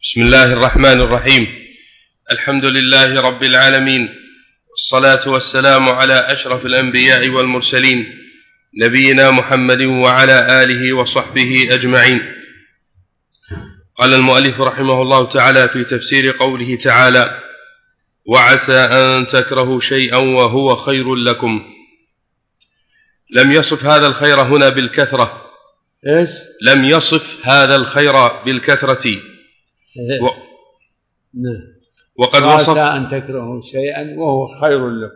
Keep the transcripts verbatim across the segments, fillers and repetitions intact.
بسم الله الرحمن الرحيم. الحمد لله رب العالمين، والصلاة والسلام على أشرف الأنبياء والمرسلين، نبينا محمد وعلى آله وصحبه أجمعين. قال المؤلف رحمه الله تعالى في تفسير قوله تعالى: وعسى أن تكرهوا شيئا وهو خير لكم. لم يصف هذا الخير هنا بالكثرة. إيش؟ لم يصف هذا الخير بالكثرة. و... وقد وعسى وصف أن تكرهوا شيئا وهو خير لكم.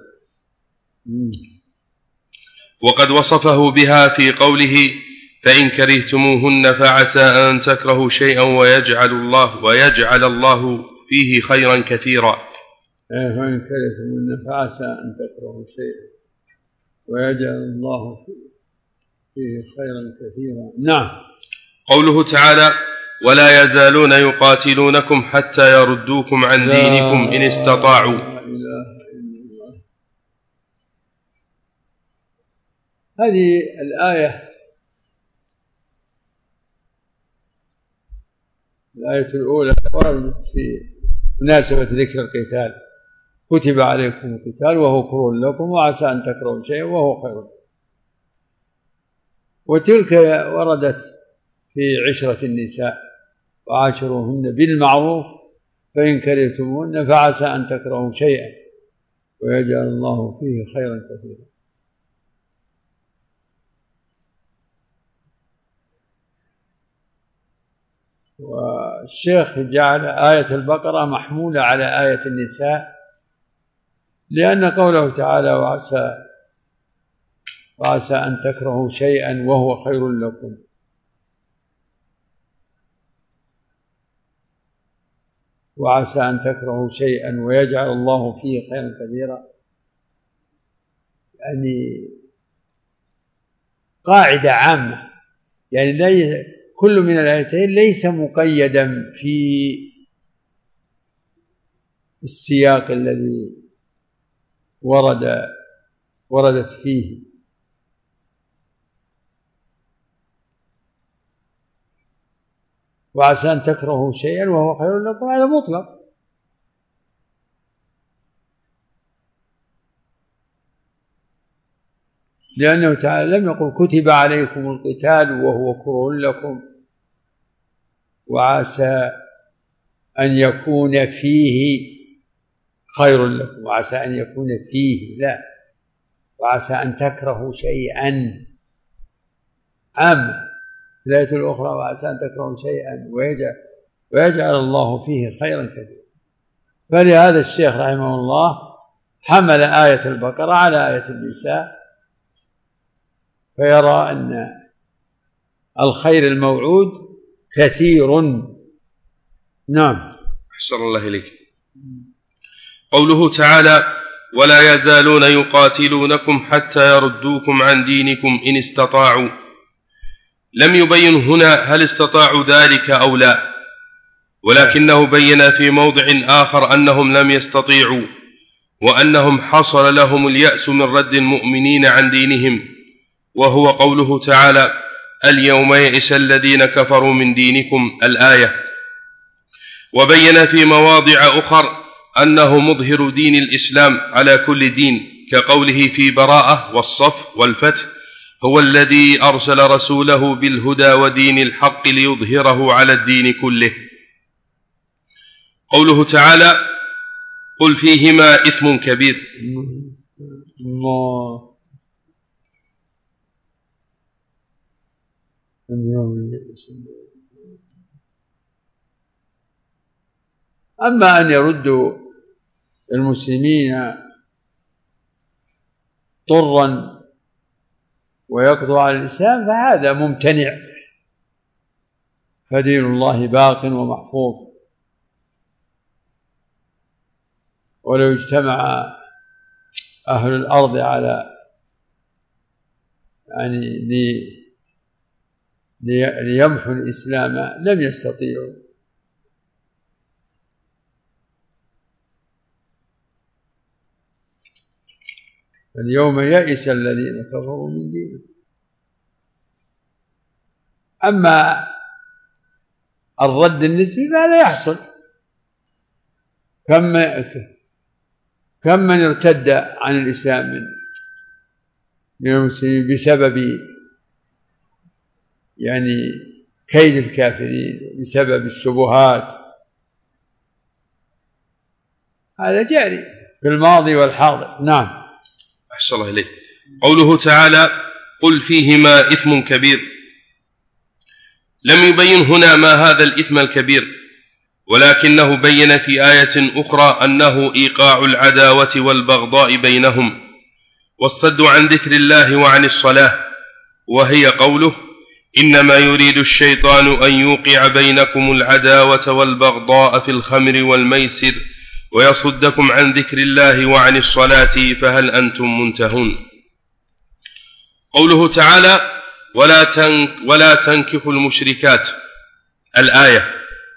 وقد وصفه بها في قوله: فإن كرهتموهن فعسى أن تكرهوا شيئا ويجعل الله ويجعل الله فيه خيرا كثيرا. فإن كرهتموهن فعسى أن تكرهوا شيئا ويجعل الله فيه خيرا كثيرا. نعم. قوله تعالى: ولا يزالون يقاتلونكم حتى يردوكم عن دينكم إن استطاعوا. لا إله إلا الله. هذه الآية الآية الأولى وردت في مناسبة ذكر القتال: كتب عليكم القتال وهو كره لكم وعسى أن تكرهوا شيئا وهو خير لكم. وتلك وردت في عشرة النساء: وعاشروهن بالمعروف فإن كرهتموهن فعسى أن تكرهوا شيئا ويجعل الله فيه خيرا كثيرا. والشيخ جعل آية البقرة محمولة على آية النساء، لأن قوله تعالى: وعسى وعسى أن تكرهوا شيئا وهو خير لكم، وعسى أن تكرهوا شيئا ويجعل الله فيه خيرا كثيرا، يعني قاعدة عامة، يعني ليس كل من الآيتين ليس مقيدا في السياق الذي ورد وردت فيه. وعسى أن تكرهوا شيئا وهو خير لكم هذا مطلق، لأنه تعالى لم يقل كتب عليكم القتال وهو كره لكم وعسى أن يكون فيه خير لكم، وعسى أن يكون فيه، لا، وعسى أن تكرهوا شيئا عام. في الآية الأخرى: وعسى أن تكرهوا شيئا ويجعل, ويجعل الله فيه خيرا كثيرا. فلهذا الشيخ رحمه الله حمل آية البقرة على آية النساء، فيرى أن الخير الموعود كثير. نعم. أحسن الله إليك. قوله تعالى: ولا يزالون يقاتلونكم حتى يردوكم عن دينكم إن استطاعوا، لم يبين هنا هل استطاعوا ذلك أو لا، ولكنه بين في موضع آخر أنهم لم يستطيعوا، وأنهم حصل لهم اليأس من رد المؤمنين عن دينهم، وهو قوله تعالى: اليوم يئس الذين كفروا من دينكم الآية. وبين في مواضع أخر أنه مظهر دين الإسلام على كل دين، كقوله في براءة والصف والفتح: هو الذي أرسل رسوله بالهدى ودين الحق ليظهره على الدين كله. قوله تعالى: قل فيهما إثم كبير. الله. أما أن يردوا المسلمين طرا ويقضوا على الإسلام فهذا ممتنع، فدين الله باق ومحفوظ. ولو اجتمع أهل الأرض على يعني ليمحوا الإسلام لم يستطيعوا. اليوم يئس الذين كفروا من دينهم. أما الرد النسبي فهذا يحصل. كم كم من ارتد عن الإسلام من من المسلمين بسبب يعني كيد الكافرين، بسبب الشبهات، هذا جاري في الماضي والحاضر. نعم. أحسن الله إليك. قوله تعالى قل فيهما إثم كبير، لم يبين هنا ما هذا الإثم الكبير، ولكنه بين في آية أخرى أنه إيقاع العداوة والبغضاء بينهم والصد عن ذكر الله وعن الصلاة، وهي قوله إنما يريد الشيطان أن يوقع بينكم العداوة والبغضاء في الخمر والميسر ويصدكم عن ذكر الله وعن الصلاة فهل أنتم منتهون. قوله تعالى ولا, تنك ولا تنكحوا المشركات، الآية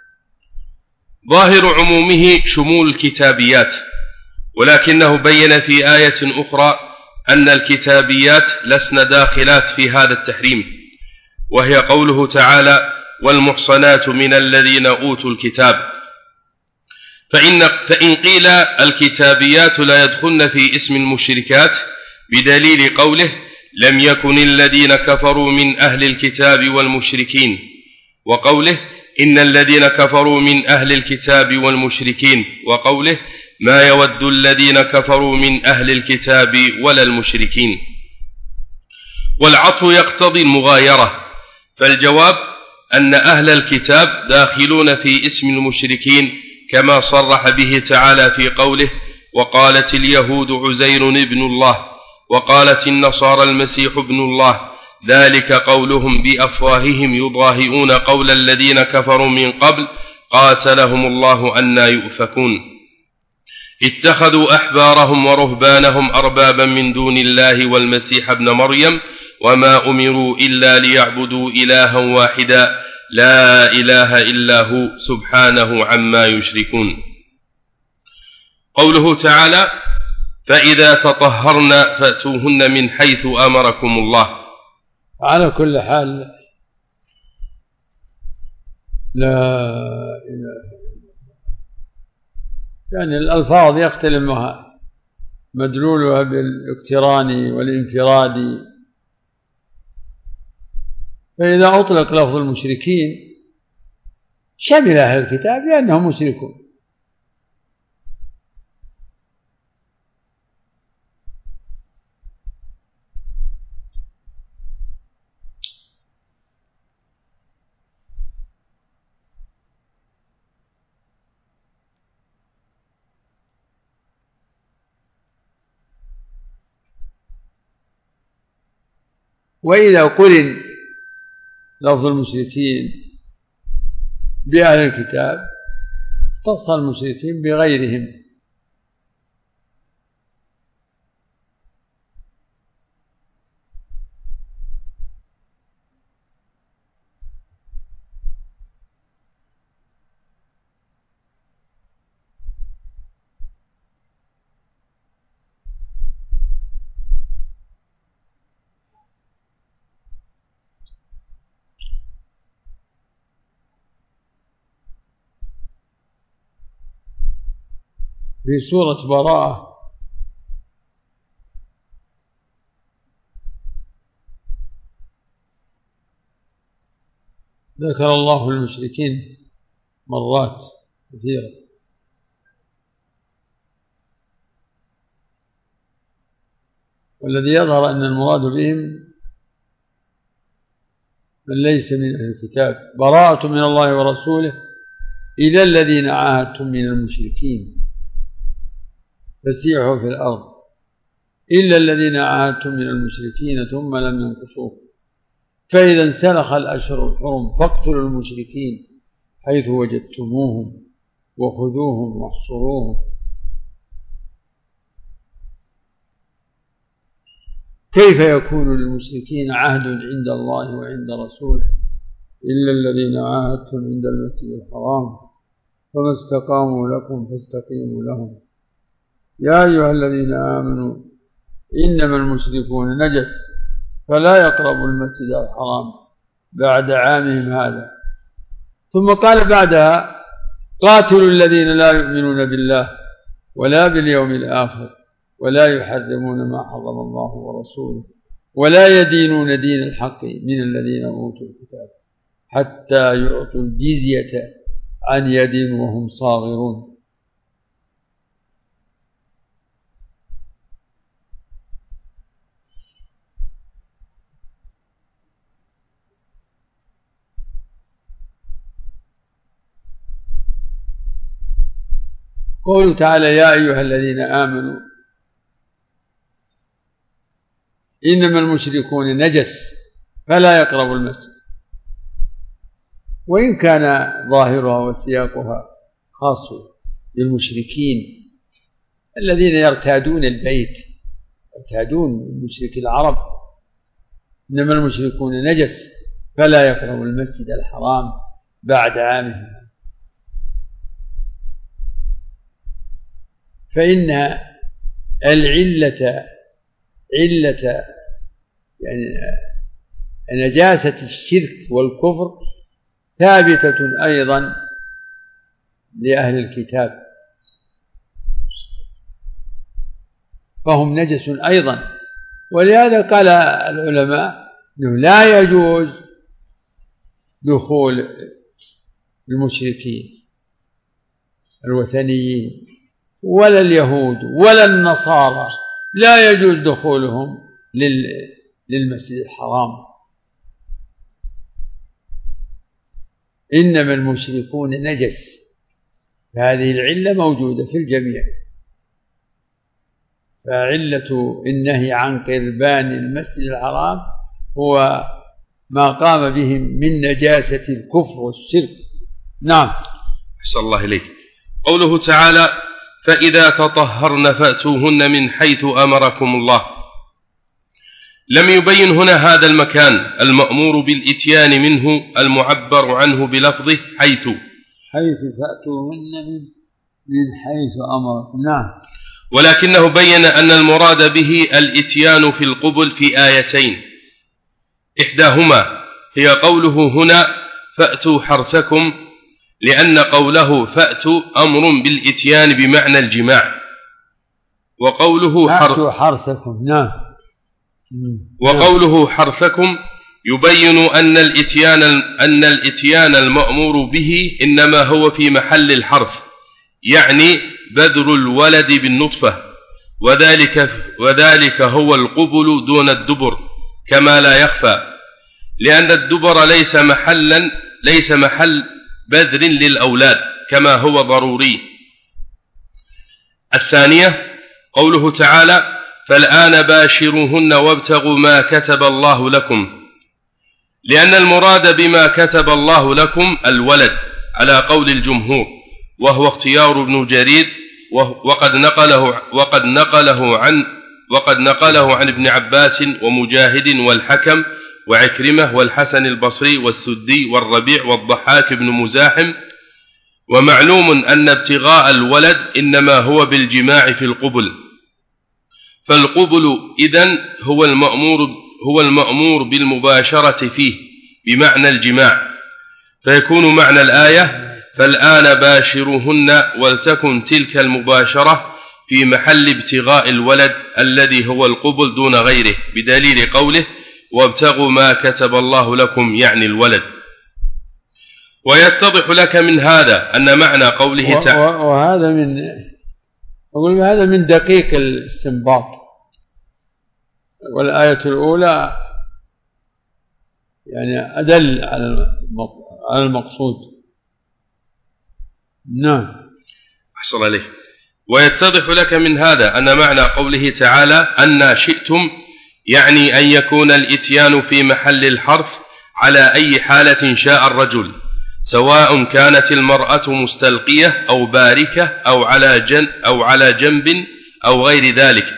ظاهر عمومه شمول الكتابيات، ولكنه بين في آية أخرى أن الكتابيات لسن داخلات في هذا التحريم، وهي قوله تعالى والمحصنات من الذين أوتوا الكتاب. فإن, فإن قيل الكتابيات لا يدخلن في اسم المشركات بدليل قوله لم يكن الذين كفروا من أهل الكتاب والمشركين، وقوله إن الذين كفروا من أهل الكتاب والمشركين، وقوله ما يود الذين كفروا من أهل الكتاب ولا المشركين. والعطف يقتضي المغايرة، فالجواب أن أهل الكتاب داخلون في اسم المشركين كما صرح به تعالى في قوله وقالت اليهود عزير ابن الله وقالت النصارى المسيح ابن الله ذلك قولهم بأفواههم يضاهئون قول الذين كفروا من قبل قاتلهم الله أنى يؤفكون. اتخذوا أحبارهم ورهبانهم أربابا من دون الله والمسيح ابن مريم وما أمروا إلا ليعبدوا إلها واحدا لا إله إلا هو سبحانه عما يشركون. قوله تعالى فإذا تطهرن فأتوهن من حيث أمركم الله. على كل حال لا إله، يعني الألفاظ يختلف مدلولها بالاقتران والانفراد، فإذا أطلق لفظ المشركين شمل أهل الكتاب لأنهم مشركون، وإذا قرن لفظ المشركين بأهل الكتاب اختص المشركين بغيرهم، في سورة براءة ذكر الله المشركين مرات كثيرة، والذي يظهر أن المراد بهم من ليس من أهل الكتاب. براءة من الله ورسوله إلى الذين عاهدتم من المشركين فسيحوا في الأرض إلا الذين عاهدتم من المشركين ثم لم ينقصوكم فإذا انسلخ الأشهر الحرم فاقتلوا المشركين حيث وجدتموهم وخذوهم واحصروهم. كيف يكون للمشركين عهد عند الله وعند رسوله إلا الذين عاهدتم عند المسجد الحرام فما استقاموا لكم فاستقيموا لهم يا أيها الذين آمنوا إنما المشركون نجس فلا يقربوا المسجد الحرام بعد عامهم هذا ثم قال بعدها قاتلوا الذين لا يؤمنون بالله ولا باليوم الآخر ولا يحرمون ما حرم الله ورسوله ولا يدينون دين الحق من الذين أوتوا الكتاب حتى يعطوا الجزية عن يد وهم صاغرون. قوله تعالى يا أيها الذين آمنوا إنما المشركون نجس فلا يقربوا المسجد، وإن كان ظاهرها وسياقها خاص بالمشركين الذين يرتادون البيت، يرتادون مشرك العرب. إنما المشركون نجس فلا يقربوا المسجد الحرام بعد عامهم، فإن العلة علة يعني نجاسة الشرك والكفر ثابتة أيضا لأهل الكتاب، فهم نجس أيضا. ولهذا قال العلماء أنه لا يجوز دخول المشركين الوثنيين ولا اليهود ولا النصارى، لا يجوز دخولهم للمسجد الحرام. إنما المشركون نجس، فهذه العلة موجودة في الجميع. فعلة النهي عن قربان المسجد الحرام هو ما قام بهم من نجاسة الكفر والشرك. نعم. أحسن الله إليك. قوله تعالى فإذا تطهرن فأتوهن من حيث أمركم الله، لم يبين هنا هذا المكان المأمور بالإتيان منه المعبر عنه بلفظه حيث حيث فأتوهن من من حيث أمركم. نعم. ولكنه بين أن المراد به الإتيان في القبل في آيتين، إحداهما هي قوله هنا فأتوا حرثكم، لأن قوله فأتوا أمر بالإتيان بمعنى الجماع، وقوله فأتوا حرثكم. نعم. وقوله حرثكم يبين أن الإتيان أن الإتيان المأمور به إنما هو في محل الحرث، يعني بذر الولد بالنطفة، وذلك وذلك هو القبل دون الدبر كما لا يخفى، لأن الدبر ليس محلا ليس محل بذر للأولاد كما هو ضروري. الثانية قوله تعالى فالآن باشروهن وابتغوا ما كتب الله لكم، لأن المراد بما كتب الله لكم الولد على قول الجمهور، وهو اختيار ابن جرير، وقد نقله وقد نقله عن وقد نقله عن ابن عباس ومجاهد والحكم وعكرمة والحسن البصري والسدي والربيع والضحاك بن مزاحم. ومعلوم أن ابتغاء الولد إنما هو بالجماع في القبل، فالقبل إذن هو المأمور هو المأمور بالمباشرة فيه بمعنى الجماع، فيكون معنى الآية فالآن باشروهن ولتكن تلك المباشرة في محل ابتغاء الولد الذي هو القبل دون غيره، بدليل قوله وابتغوا ما كتب الله لكم يعني الولد. ويتضح لك من هذا أن معنى قوله تعالى، وهذا من أقول هذا من دقيق الاستنباط، والآية الأولى يعني أدل على المقصود. نعم. أحسن عليك. ويتضح لك من هذا أن معنى قوله تعالى أن شئتم يعني أن يكون الإتيان في محل الحرث على أي حالة شاء الرجل، سواء كانت المرأة مستلقية أو باركة أو على جن أو على جنب أو غير ذلك.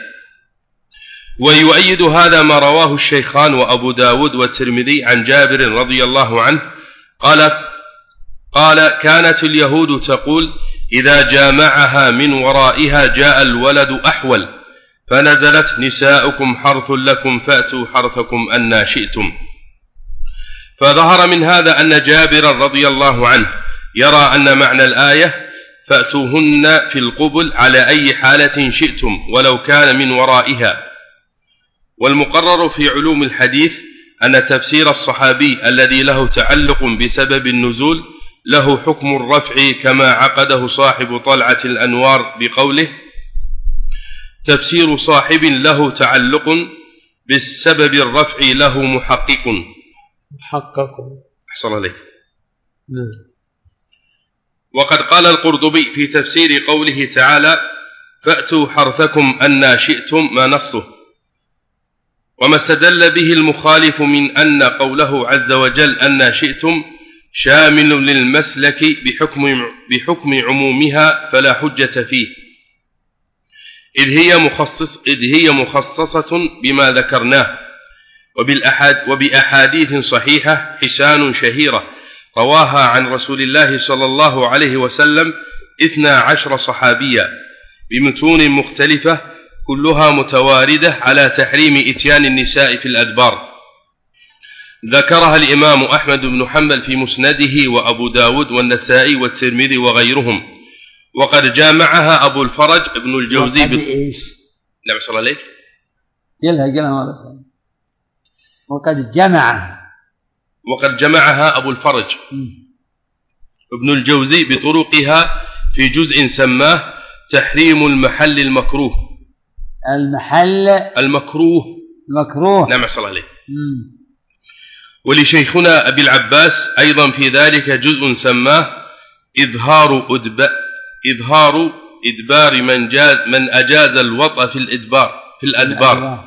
ويؤيد هذا ما رواه الشيخان وأبو داود والترمذي عن جابر رضي الله عنه قال قال كانت اليهود تقول إذا جامعها من ورائها جاء الولد أحول، فنزلت نساؤكم حرث لكم فأتوا حرثكم أن شئتم. فظهر من هذا أن جابر رضي الله عنه يرى أن معنى الآية فأتوهن في القبل على أي حالة شئتم ولو كان من ورائها. والمقرر في علوم الحديث أن تفسير الصحابي الذي له تعلق بسبب النزول له حكم الرفع، كما عقده صاحب طلعة الأنوار بقوله: تفسير صاحب له تعلق بالسبب الرفع له محقق. محقق. أحسن عليك. وقد قال القرطبي في تفسير قوله تعالى: فأتوا حرثكم أن شئتم، ما نصه. وما استدل به المخالف من أن قوله عز وجل أن شئتم شامل للمسلك بحكم, بحكم عمومها فلا حجة فيه، إذ هي, مخصص إذ هي مخصصة بما ذكرناه. وبالأحاد وبأحاديث صحيحة حسان شهيرة رواها عن رسول الله صلى الله عليه وسلم اثنا عشر صحابيا بمتون مختلفة كلها متواردة على تحريم إتيان النساء في الأدبار. ذكرها الإمام أحمد بن حنبل في مسنده، وأبو داود والنسائي والترمذي وغيرهم. وقد جامعها أبو الفرج ابن الجوزي ب... نعم صلى الله عليك. يلها قلها مرة. وقد جمعها وقد جمعها أبو الفرج ابن الجوزي بطرقها في جزء سماه تحريم المحل المكروه. المحل المكروه المكروه نعم صلى الله عليه. ولشيخنا أبي العباس أيضا في ذلك جزء سماه إظهار أدب... إظهار إدبار من جاز من أجاز الوطأ في الإدبار في الأدبار.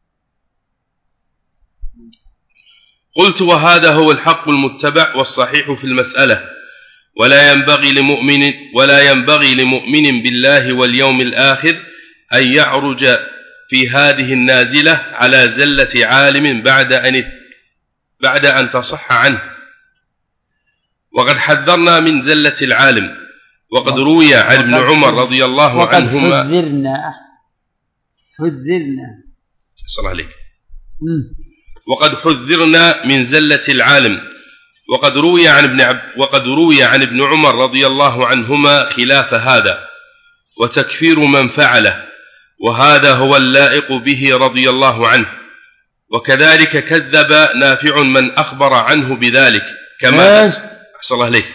قلت: وهذا هو الحق المتبع والصحيح في المسألة، ولا ينبغي لمؤمن ولا ينبغي لمؤمن بالله واليوم الآخر أن يعرج في هذه النازلة على زلة عالم بعد أن بعد أن تصح عنه. وقد حذرنا من زلة العالم، وقد روي عن ابن عمر رضي الله عنهما. وقد حذرنا حذرنا صلى عليك. وقد حذرنا من زلة العالم. وقد روي عن ابن عب وقد روي عن ابن عمر رضي الله عنهما خلاف هذا، وتكفير من فعله، وهذا هو اللائق به رضي الله عنه. وكذلك كذب نافع من أخبر عنه بذلك، كما أحسن الله عليك.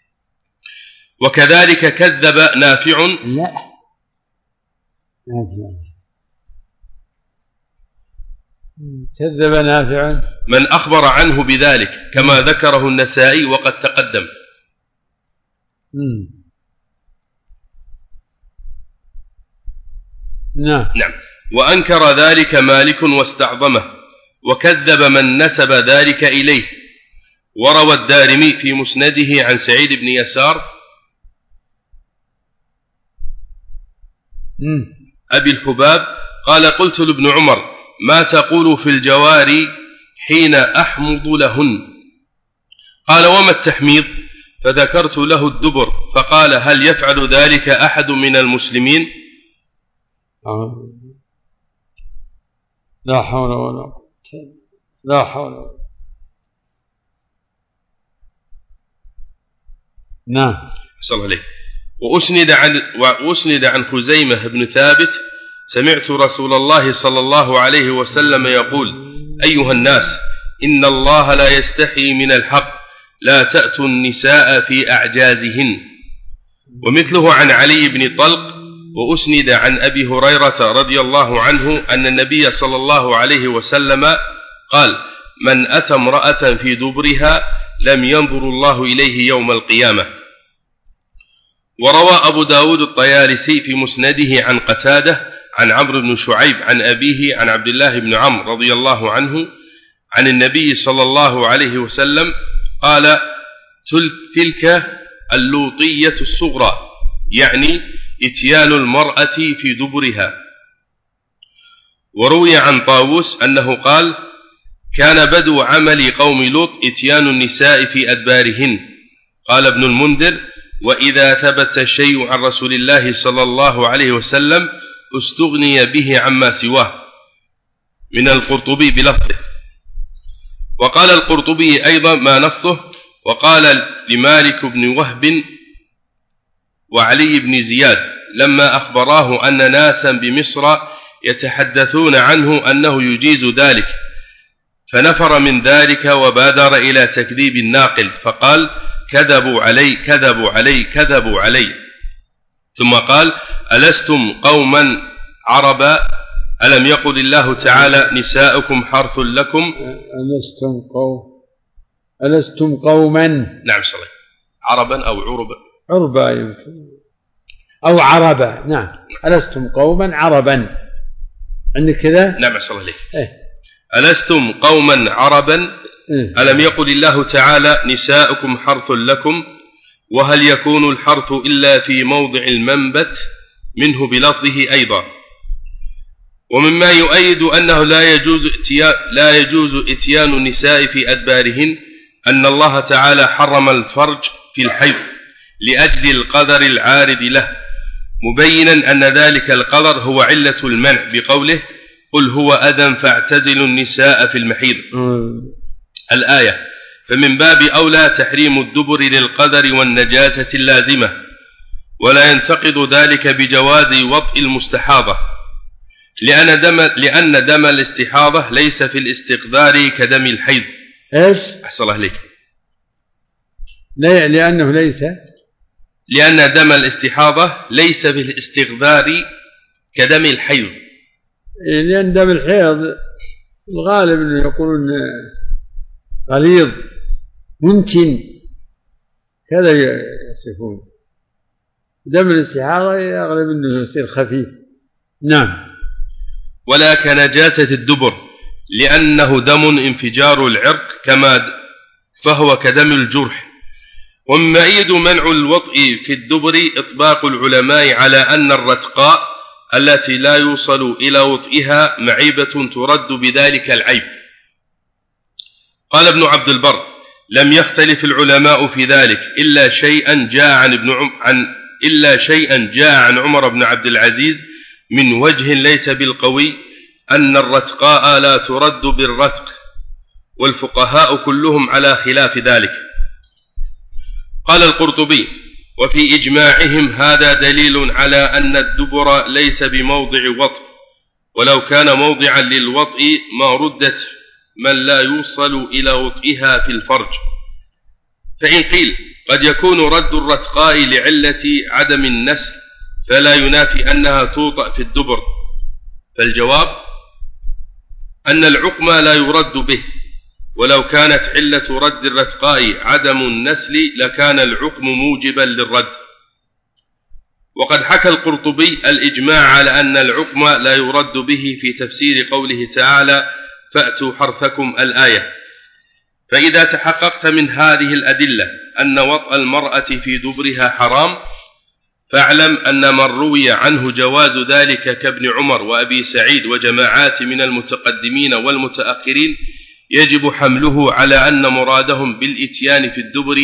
وكذلك كذب نافع لا كذب نافع من أخبر عنه بذلك، كما ذكره النسائي وقد تقدم. نعم. نعم. وأنكر ذلك مالك واستعظمه، وكذب من نسب ذلك إليه. وروى الدارمي في مسنده عن سعيد بن يسار أبي الحباب قال: قلت لابن عمر: ما تقول في الجواري حين أحمض لهن؟ قال: وما التحميض؟ فذكرت له الدبر، فقال: هل يفعل ذلك أحد من المسلمين؟ لا حول ولا قوة لا حول ولا قوة. نعم. صلى الله عليه. وأسند عن وأسند عن خزيمة بن ثابت: سمعت رسول الله صلى الله عليه وسلم يقول: أيها الناس، إن الله لا يستحي من الحق، لا تأتوا النساء في أعجازهن. ومثله عن علي بن طلق. وأسند عن أبي هريرة رضي الله عنه أن النبي صلى الله عليه وسلم قال: من أتى امرأة في دبرها لم ينظر الله إليه يوم القيامة. وروى أبو داود الطيالسي في مسنده عن قتادة عن عمرو بن شعيب عن أبيه عن عبد الله بن عمرو رضي الله عنه عن النبي صلى الله عليه وسلم قال: تلك اللوطية الصغرى، يعني إتيان المرأة في دبرها. وروي عن طاووس أنه قال: كان بدو عمل قوم لوط إتيان النساء في أدبارهن. قال ابن المنذر: وإذا ثبت الشيء عن رسول الله صلى الله عليه وسلم استغني به عما سواه. من القرطبي بلفظه. وقال القرطبي أيضا ما نصه: وقال لمالك بن وهب وعلي بن زياد لما أخبراه أن ناسا بمصر يتحدثون عنه أنه يجيز ذلك، فنفر من ذلك وبادر إلى تكذيب الناقل، فقال: كذبوا علي كذبوا علي كذبوا علي. ثم قال: ألستم قوما عربا؟ ألم يقل الله تعالى: نساؤكم حرث لكم؟ ألستم قوم ألستم قوما نعم صحيح. عربا أو عربا؟ عربا يمكن أو عربا. نعم. ألستم قوما عربا عندك كذا؟ نعم صلى الله عليه. ألستم قوما عربا؟ ألم يقل الله تعالى: نساؤكم حرث لكم؟ وهل يكون الحرث إلا في موضع المنبت منه بلفظه أيضا؟ ومما يؤيد أنه لا يجوز اتيان, لا يجوز اتيان النساء في أدبارهن أن الله تعالى حرم الفرج في الحيض لأجل القدر العارض له، مبينا أن ذلك القدر هو علة المنع بقوله: قل هو أذى فاعتزلوا النساء في المحيض الآية. فمن باب أولى تحريم الدبر للقدر والنجاسة اللازمة، ولا ينتقض ذلك بجواز وطئ المستحاضة، لأن دم, لأن دم الاستحاضة ليس في الاستقدار كدم الحيض. إيش؟ أحسن الله عليك. لا، لأنه ليس لأن دم الاستحاضة ليس في الاستقدار كدم الحيض، لأن دم الحيض الغالب أنه يقولون غليظ منتن كذا يصفون. دم الاستحاضة يغلب أنه يصير خفيف. نعم. ولا كنجاسة الدبر لأنه دم انفجار العرق كما فهو كدم الجرح. ومما يؤيد منع الوطء في الدبر إطباق العلماء على أن الرتقاء التي لا يوصل إلى وطئها معيبة ترد بذلك العيب. قال ابن عبد البر: لم يختلف العلماء في ذلك إلا شيئا جاء عن ابن عم عن إلا شيئا جاء عن عمر بن عبد العزيز من وجه ليس بالقوي أن الرتقاء لا ترد بالرتق، والفقهاء كلهم على خلاف ذلك. قال القرطبي: وفي إجماعهم هذا دليل على أن الدبر ليس بموضع وطء، ولو كان موضعا للوطء ما ردت من لا يوصل إلى وطئها في الفرج. فإن قيل قد يكون رد الرتقاء لعلة عدم النسل فلا ينافي أنها توطأ في الدبر، فالجواب أن العقم لا يرد به، ولو كانت علة رد الرتقاء عدم النسل لكان العقم موجبا للرد. وقد حكى القرطبي الإجماع على أن العقم لا يرد به في تفسير قوله تعالى: فأتوا حرثكم الآية. فإذا تحققت من هذه الأدلة أن وطأ المرأة في دبرها حرام، فاعلم أن من روي عنه جواز ذلك كابن عمر وأبي سعيد وجماعات من المتقدمين والمتأخرين يجب حمله على أن مرادهم بالإتيان في الدبر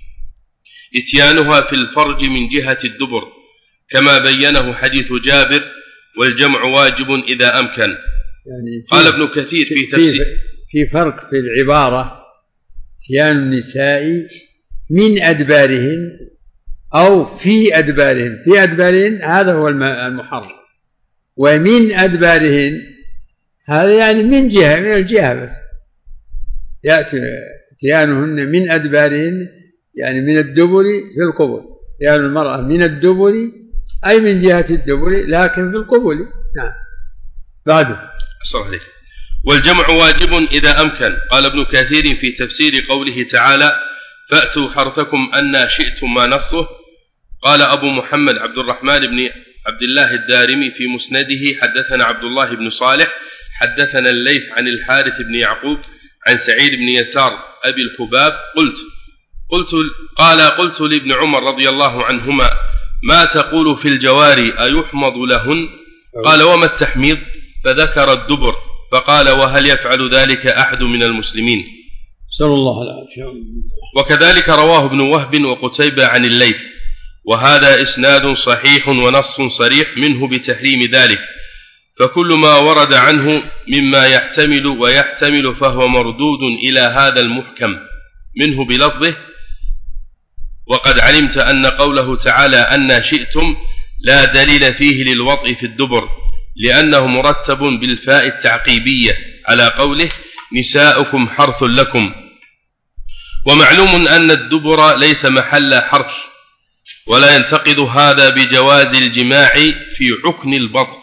إتيانها في الفرج من جهة الدبر، كما بينه حديث جابر: والجمع واجب إذا أمكن. يعني قال ابن كثير في تفسير في فرق في العبارة: إتيان النساء من أدبارهن أو في أدبارهن. في أدبارهن هذا هو المحرم، ومن أدبارهن هذا يعني من جهة من الجهة بس. يأتي إتيانهن من أدبارهن يعني من الدبر في القبل، إتيان المرأة من الدبر أي من جهة الدبر لكن في القبل. نعم. بعده صحيح. والجمع واجب إذا أمكن. قال ابن كثير في تفسير قوله تعالى: فأتوا حرثكم أن شئتم ما نصه. قال أبو محمد عبد الرحمن بن عبد الله الدارمي في مسنده: حدثنا عبد الله بن صالح حدثنا الليث عن الحارث بن يعقوب عن سعيد بن يسار أبي الحباب قلت قلت قال قلت لابن عمر رضي الله عنهما: ما تقول في الجواري أيحمض لهن؟ قال: وما التحميض؟ فذكر الدبر، فقال: وهل يفعل ذلك أحد من المسلمين؟ صلى الله عليه وسلم. وكذلك رواه ابن وهب وقتيبة عن الليث، وهذا إسناد صحيح ونص صريح منه بتحريم ذلك، فكل ما ورد عنه مما يحتمل ويحتمل فهو مردود إلى هذا المحكم منه بلفظه. وقد علمت أن قوله تعالى أن شئتم لا دليل فيه للوطء في الدبر، لأنه مرتب بالفاء التعقيبية على قوله نساؤكم حرث لكم. ومعلوم أن الدبر ليس محل حرث، ولا ينتقد هذا بجواز الجماع في عكن البطن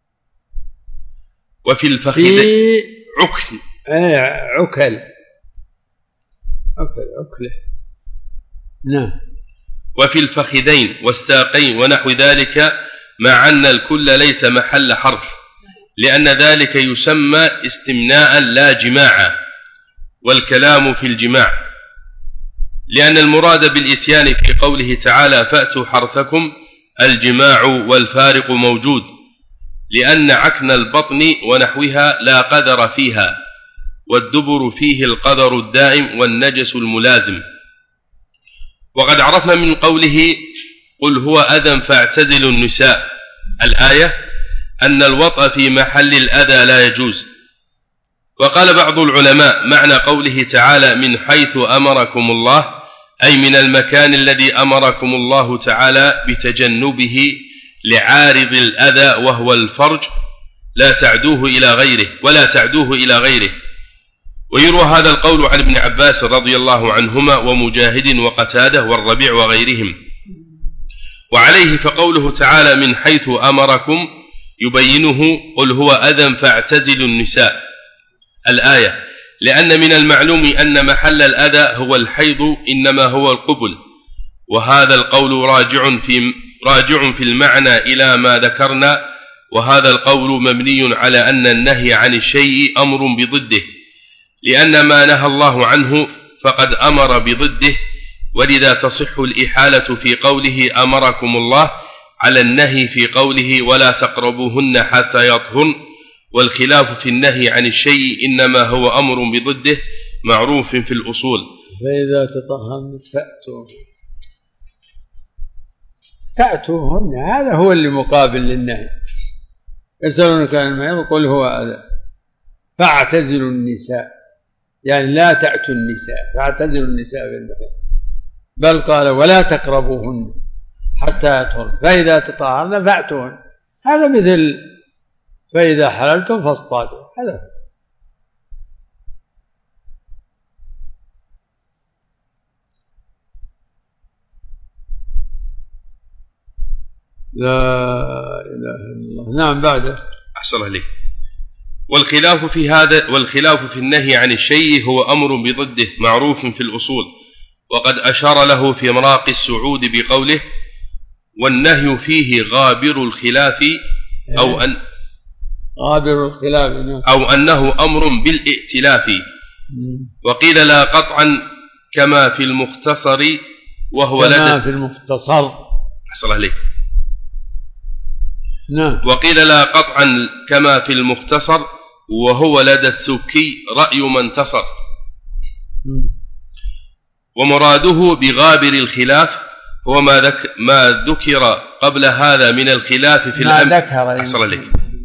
وفي الفخذين. عكن عكل عكل عكله. نعم. وفي الفخذين والساقين ونحو ذلك، مع أن الكل ليس محل حرف، لأن ذلك يسمى استمناء لا جماعا، والكلام في الجماع، لأن المراد بالإتيان في قوله تعالى فأتوا حرثكم الجماع والفارق موجود، لأن عكن البطن ونحوها لا قدر فيها، والدبر فيه القدر الدائم والنجس الملازم. وقد عرفنا من قوله قل هو أذى فاعتزلوا النساء الآية أن الوطأ في محل الأذى لا يجوز. وقال بعض العلماء معنى قوله تعالى من حيث أمركم الله، أي من المكان الذي أمركم الله تعالى بتجنبه لعارض الأذى وهو الفرج، لا تعدوه إلى غيره ولا تعدوه إلى غيره. ويروى هذا القول عن ابن عباس رضي الله عنهما ومجاهد وقتاده والربيع وغيرهم. وعليه فقوله تعالى من حيث أمركم يبينه قل هو أذى فاعتزلوا النساء الآية، لأن من المعلوم أن محل الأذى هو الحيض إنما هو القبل، وهذا القول راجع في راجع في المعنى إلى ما ذكرنا، وهذا القول مبني على أن النهي عن الشيء أمر بضده، لأن ما نهى الله عنه فقد أمر بضده، ولذا تصح الإحالة في قوله أمركم الله على النهي في قوله ولا تقربوهن حتى يطهرن، والخلاف في النهي عن الشيء إنما هو أمر بضده معروف في الأصول. فإذا تطهرن فأتوا فأتوهن، هذا هو اللي مقابل للنهي. يسألونك عن المحيض قل هو أذى فاعتزلوا النساء، يعني لا تأتوا النساء، فاعتزلوا النساء بالمحيض، بل قال ولا تقربوهن حتى يطهرن فإذا تطهرن فأتوهن. هذا مثل فإذا حللتم فاصطادوا، هذا لا إله إلا الله. نعم بعده. أحسن عليك. والخلاف في هذا والخلاف في النهي عن الشيء هو أمر بضده معروف في الأصول، وقد أشار له في مراقي السعود بقوله والنهي فيه غابر الخلاف أو أن غابر الخلاف أو أنه أمر بالائتلاف. وقيل لا قطعا كما في المختصر وهو كما لدى في المختصر. أحسن عليك. نعم. وقيل لا قطعا كما في المختصر وهو لدى السكي رأي من انتصر. ومراده بغابر الخلاف هو ما, ذك ما ذكر قبل هذا من الخلاف في الأمر. أحسن عليك.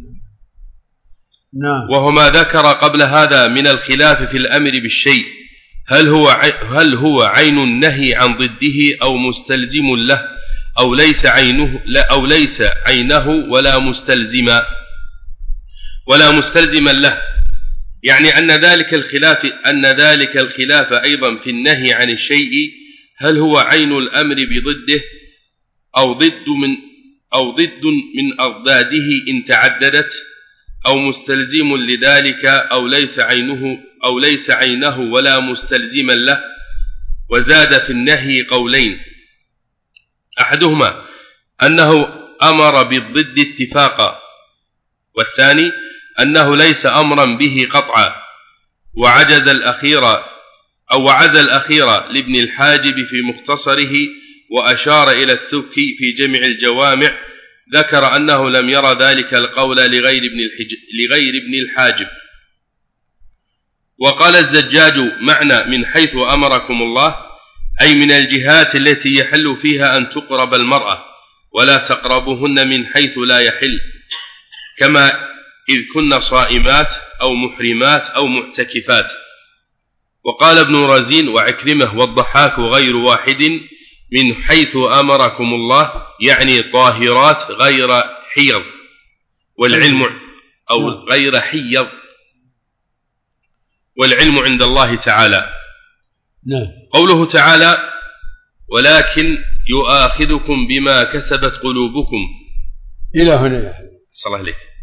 نعم. وهو ما ذكر قبل هذا من الخلاف في الأمر بالشيء، هل هو هل هو عين النهي عن ضده أو مستلزم له أو ليس عينه لا أو ليس عينه ولا مستلزما ولا مستلزما له، يعني أن ذلك الخلاف أن ذلك الخلاف أيضا في النهي عن الشيء، هل هو عين الأمر بضده أو ضد من أو ضد من أضداده إن تعددت، أو مستلزم لذلك أو ليس عينه أو ليس عينه ولا مستلزما له. وزاد في النهي قولين، أحدهما أنه أمر بالضد اتفاقا، والثاني أنه ليس أمرا به قطعا. وعجز الأخير أو وعز الأخير لابن الحاجب في مختصره، وأشار إلى السكي في جمع الجوامع، ذكر أنه لم يرى ذلك القول لغير ابن, لغير ابن الحاجب. وقال الزجاج معنى من حيث أمركم الله أي من الجهات التي يحل فيها أن تقرب المرأة، ولا تقربهن من حيث لا يحل، كما إذ كن صائمات أو محرمات أو معتكفات. وقال ابن رزين وعكرمة والضحاك وغير واحد من حيث أمركم الله، يعني طاهرات غير حيض، والعلم أو غير حيض، والعلم عند الله تعالى. قوله تعالى ولكن يؤاخذكم بما كسبت قلوبكم، إلى هنا. صلى الله عليه.